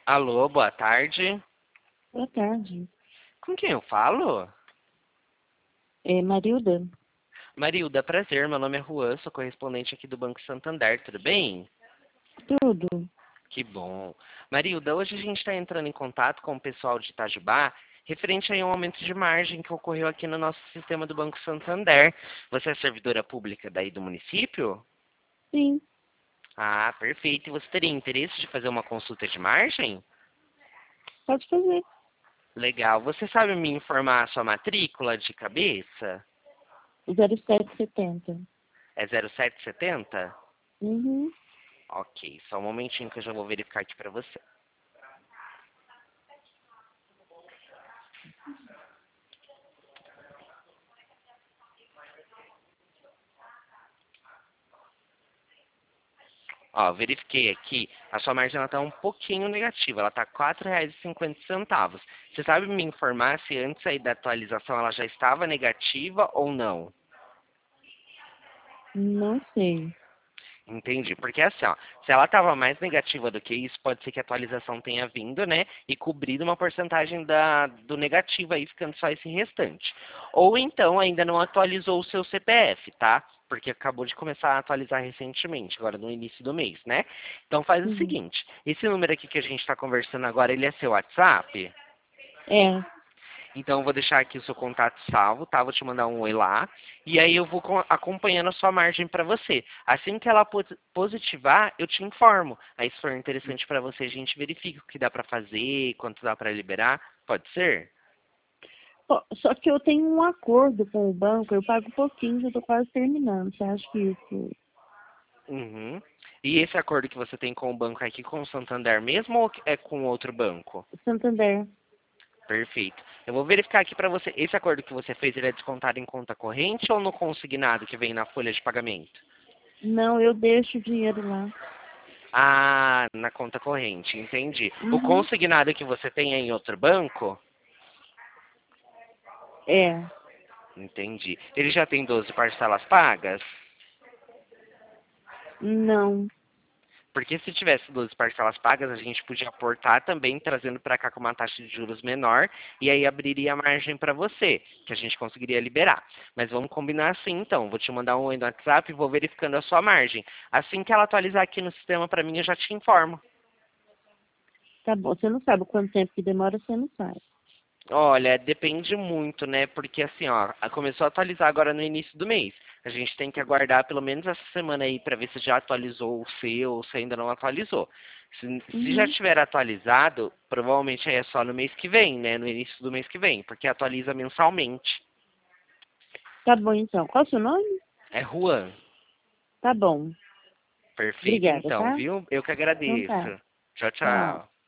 Alô, boa tarde. Boa tarde. Com quem eu falo? É Marilda? Marilda, prazer. Meu nome é Juan, sou correspondente aqui do Banco Santander, tudo bem? Tudo. Que bom. Marilda, hoje a gente está entrando em contato com o pessoal de Itajubá, referente aí a um aumento de margem que ocorreu aqui no nosso sistema do Banco Santander. Você é servidora pública daí do município? Sim, Ah, perfeito. E você teria interesse de fazer uma consulta de margem? pode fazer. Legal. Você sabe me informar a sua matrícula de cabeça? 0770. É 0770? Uhum. Ok, só um momentinho que eu já vou verificar aqui para você. Ó, verifiquei aqui, a sua margem está um pouquinho negativa, ela está R$ 4,50. Você sabe me informar se antes aí da atualização ela já estava negativa ou não? Não sei. Entendi, porque assim, ó, se ela estava mais negativa do que isso, pode ser que a atualização tenha vindo, né, e cobrido uma porcentagem do negativo aí, ficando só esse restante. Ou então ainda não atualizou o seu CPF, tá? Porque acabou de começar a atualizar recentemente, agora no início do mês, né? Então faz o Uhum. seguinte, esse número aqui que a gente está conversando agora, ele é seu WhatsApp? É, Então eu vou deixar aqui o seu contato salvo, tá? Vou te mandar um oi lá. E aí eu vou acompanhando a sua margem para você. Assim que ela positivar, eu te informo. Aí se for interessante para você, a gente verifica o que dá para fazer, quanto dá para liberar. Pode ser? só que eu tenho um acordo com o banco, eu pago pouquinho, já tô quase terminando. Você acha que isso... Uhum. E esse acordo que você tem com o banco é aqui com o Santander mesmo ou é com outro banco? Santander. Perfeito. Eu vou verificar aqui para você. Esse acordo que você fez, ele é descontado em conta corrente ou no consignado que vem na folha de pagamento? Não, eu deixo o dinheiro lá. Ah, na conta corrente, entendi. O Uhum. consignado que você tem é em outro banco? É. Entendi. Ele já tem 12 parcelas pagas? Não. Porque se tivesse 12 parcelas pagas, a gente podia aportar também, trazendo para cá com uma taxa de juros menor, e aí abriria a margem para você, que a gente conseguiria liberar. Mas vamos combinar assim, então. Vou te mandar um oi no WhatsApp e vou verificando a sua margem. Assim que ela atualizar aqui no sistema para mim, eu já te informo. Tá bom. Você não sabe quanto tempo que demora, você não sabe. Olha, depende muito, né? Porque assim, ó, começou a atualizar agora no início do mês. A gente tem que aguardar pelo menos essa semana aí para ver se já atualizou o seu ou se ainda não atualizou. Se já Uhum. tiver atualizado, provavelmente aí é só no mês que vem, né? No início do mês que vem, porque atualiza mensalmente. Tá bom, então. Qual é o seu nome? É Juan. Tá bom. Perfeito Obrigada, então, tá? viu? Eu que Então tá. agradeço. Tchau, Tchau. tchau.